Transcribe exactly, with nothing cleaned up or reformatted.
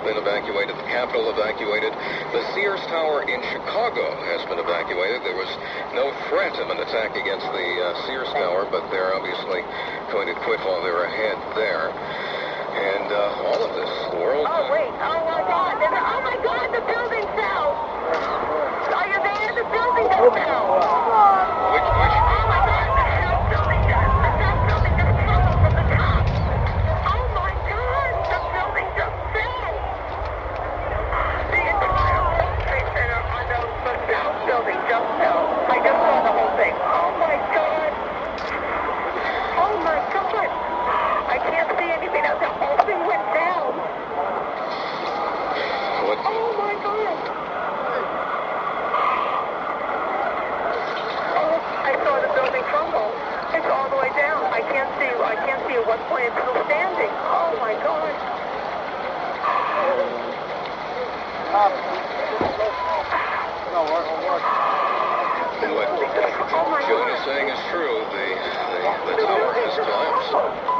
been evacuated. The Capitol evacuated. The Sears Tower in Chicago has been evacuated. There was no threat of an attack against the uh, Sears Tower, but they're obviously going to quit while they're ahead there. And uh, all of this, the world... Oh, wait. Oh, my God. There's a, oh, my God. The building fell. Are you there? The building just fell. Which, which... Oh, my God. The South building just, the South building just crumbled from the top. Oh, my God. The building just fell. The entire World Trade Center on the, the South building just fell. I just saw the whole thing. Oh, my God. Oh, my God. I can't see anything else. The whole thing went down. What? Oh, my God. Oh, I saw the building crumble. It's all the way down. I can't see. I can't see at what point it's still standing. Oh, my God. What Oh, my Joan God. is saying is true. The, the, the tower has collapsed.